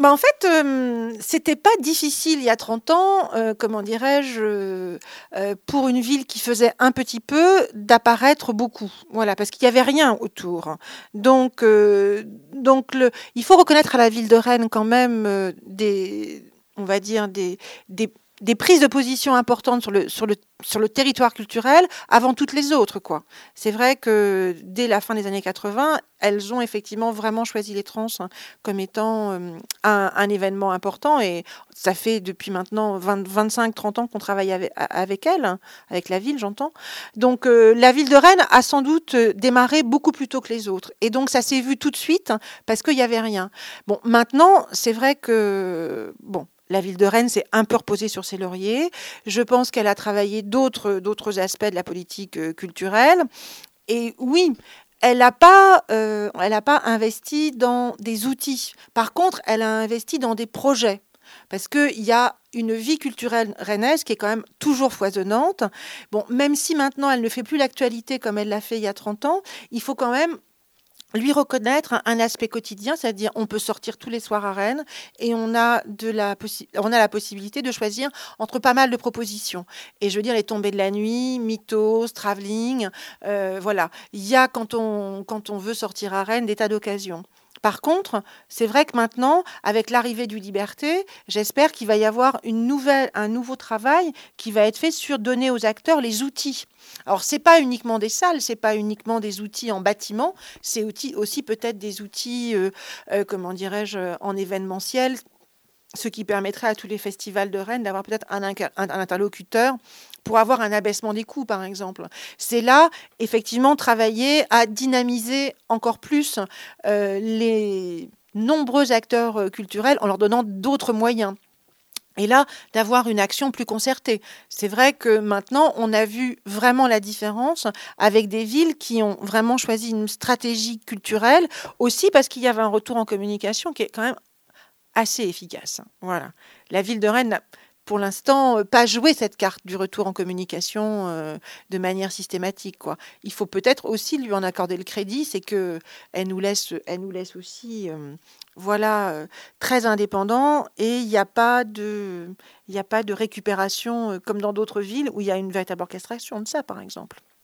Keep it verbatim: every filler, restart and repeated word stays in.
Bah, en fait, hem, c'était pas difficile il y a trente ans, heu, comment dirais-je, heu heu, pour une ville qui faisait un petit peu, d'apparaître beaucoup. Voilà, parce qu'il y avait rien autour. Donc heu, donc le il faut reconnaître à la ville de Rennes quand même, heu, des on va dire des des des prises de position importantes sur le sur le sur le territoire culturel avant toutes les autres, quoi. C'est vrai que dès la fin des années quatre-vingts, elles ont effectivement vraiment choisi les trans comme étant, hem, un un événement important et ça fait depuis maintenant vingt vingt-cinq trente ans qu'on travaille ave a avec elles, hein, avec la ville, j'entends. Donc heu, la ville de Rennes a sans doute, heu, démarré beaucoup plus tôt que les autres et donc ça s'est vu tout de suite hein, parce qu'il y avait rien. Bon, maintenant, c'est vrai que, bon, la ville de Rennes s'est un peu reposée sur ses lauriers. Je pense qu'elle a travaillé d'autres d'autres aspects de la politique, heu, culturelle et oui, elle n'a pas, heu, elle a pas investi dans des outils. Par contre, elle a investi dans des projets. Parce qu'il y a une vie culturelle rennaise qui est quand même toujours foisonnante. Bon, même si maintenant elle ne fait plus l'actualité comme elle l'a fait il y a trente ans, il faut quand même lui reconnaître un, un aspect quotidien, c'est-à-dire on peut sortir tous les soirs à Rennes et on a, de la, possi- on a la possibilité de choisir entre pas mal de propositions. Et je veux dire, les tombées de la nuit, mythos, travelling, euh, voilà. Il y a, quand on, quand on veut sortir à Rennes, des tas d'occasions. Par contre, c'est vrai que maintenant, avec l'arrivée du Liberté, j'espère qu'il va y avoir une nouvelle, un nouveau travail qui va être fait sur donner aux acteurs les outils. Alors, c'est pas uniquement des salles, c'est pas uniquement des outils en bâtiment, c'est aussi, aussi peut-être des outils, euh, euh, comment dirais-je, euh, en événementiel, ce qui permettrait à tous les festivals de Rennes d'avoir peut-être un, inca- un- un interlocuteur pour avoir un abaissement des coûts, par exemple. C'est là, effectivement, travailler à dynamiser encore plus euh, les nombreux acteurs euh, culturels en leur donnant d'autres moyens. Et là, d'avoir une action plus concertée. C'est vrai que maintenant, on a vu vraiment la différence avec des villes qui ont vraiment choisi une stratégie culturelle, aussi parce qu'il y avait un retour en communication qui est quand même assez efficace. Voilà. La ville de Rennes n'a pour l'instant euh, pas joué cette carte du retour en communication euh, de manière systématique, quoi. Il faut peut-être aussi lui en accorder le crédit, c'est que elle nous laisse, elle nous laisse aussi, euh, voilà, euh, très indépendants et il n'y a pas de, il n'y a pas de récupération euh, comme dans d'autres villes où il y a une véritable orchestration de ça, par exemple.